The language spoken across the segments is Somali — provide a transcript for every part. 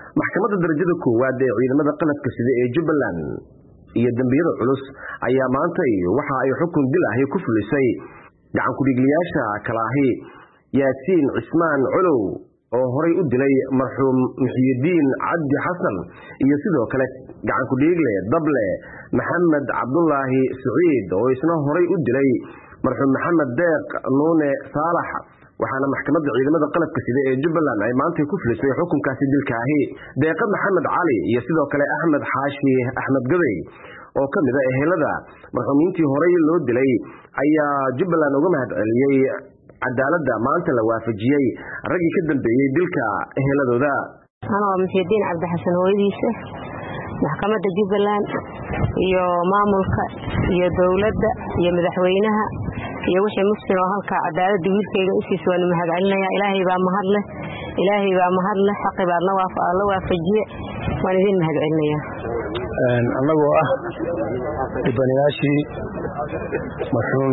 maxkamadda darajada koowaad ee ciidamada qalabka sida ee Jubbaland iyo dambiyada culus ayaa maanta waxa ay xukun dil ah ku fulisay gacan ku dhigliyaasha kala ahi Yaasiin Cismaan Colow oo horay u dilay marxuum Muxyidiin Cabdi Xasan iyo sidoo kale gacan ku dhigle dable Maxamed Cabdullaahi Saciid oo isna horay u dilay marxuum Maxamed Deeq Nuune Saalax waxaana maxkamadda ciidamada qalabka sida ee Jubbaland ay maanta ku fulisay xukunkaasi dilka ahi Deeq Maxamed Cali iyo sidoo kale Axmed Xaashi Axmed Gaday oo kamid ah ehelada marxuumintii horay loo dilay ayaa Jubbaland uga mahad celiyay cadaaladda maanta la waafajiyay ragii ka dambeeyay dilka eheladooda Muxyidiin Cabdi Xasan hooyadiisa maxkamadda Jubbaland iyo maamulka iyo dawladda iyo madaxweynaha iyo wixii muslim oo halka cadaaladda wiilkayga isiis waan mahad celinayaa ilaahay baa mahad leh xaqi baa la waafajiye waan idin mahad celinayaa anagoo ah ibanayaashii marxuum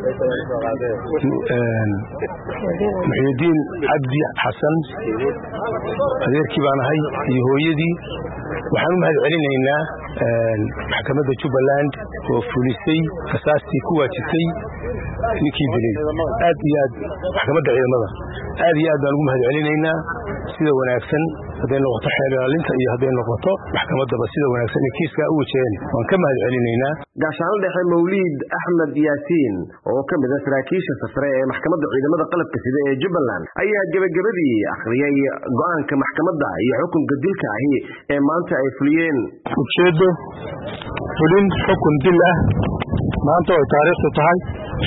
Muxyidiin Cabdi Xasan adeerkii baan ahay iyo hooyadii waxaan u mahad celinaynaa maxkamadda Jubbaland oo fulisay qisaastii ku waajibtay ninkii dilay aad iyo aad maxkamadda ciidamada aad iyo aad baan ugu mahad celinaynaa sida wanaagsan haday noqoto xeer ilaalinta iyo haday noqoto maxkamadda sida wanaagsan ee kiiska u wajaheen waan ka mahad celinaynaa gaashaan dhexe Mawlid Axmed Yaasiin oo kamid ah saraakiisha safre ee maxkamadda ciidamada qalabka sida ee Jubbaland ayaa gabagabadii akhriyay go'aanka maxkamadda iyo xukunka dilka ahi ee maanta ay fuliyeen ujeedo fulin xukun dil ah maanta oo taariikhdu tahay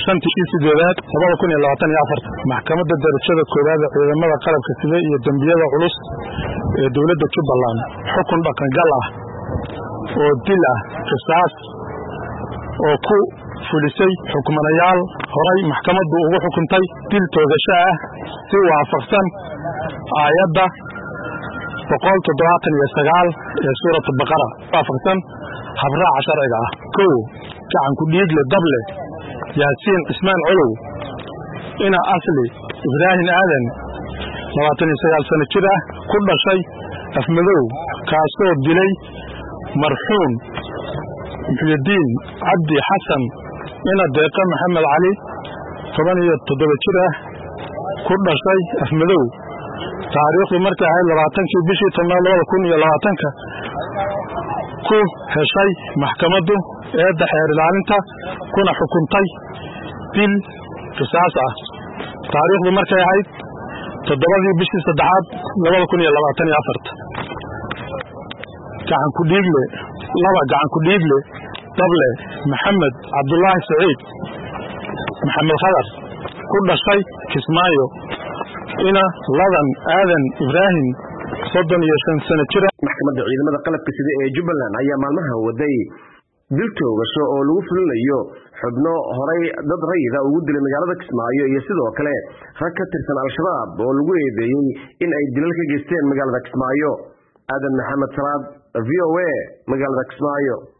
5/8/2024 maxkamadda darajada koowaad ee ciidamada qalabka sida iyo dambiyada culus ee dawladda Jubbaland xukun dhaqan gal ah oo dil ah qisaas oo ku fulisay xukumanayaal horay maxkamaddu ugu xukuntay dil toogasho ah si waafaqsan aayadda 179 ee suurada Baqara waafaqsan habraaca sharciga ah gacan ku dhiigle dable Yaasiin Cismaan Colow ina asli Ibrahim Aadan 29 sano jir ah ku dhashay afmadow kaasoo dilay marxuum Muxyidiin Cabdi Xasan ina Deeq Maxamed Cali 17 jir ah ku dhashay afmadow taariikhdu markay ahayd 20 bishii 2020 ku heshay maxkamaddu eedda xeer ilaalinta kuna xukuntay dil qisaas ah taariikhdu markay ahayd 7 bishii 3 2024 gacan ku dhiigle dable Maxamed Cabdullaahi Saciid Maxamed Khadar ku dhashay Kismaayo ina ladan aadan Ibrahim 35 sano jir maxkamadda ciidamada qalabka sida ee Jubbaland ayaa maalmaha waday dil toogasho oo lagu fulinayo xubno horay dad rayida ugu dilay magaalada Kismaayo iyo sidoo kale rag ka tirsan al-shabaab oo lagu eedeeyay in ay dilal ka geysteen magaalada Kismaayo Aadan Maxamed Salaad VOA magaalada Kismaayo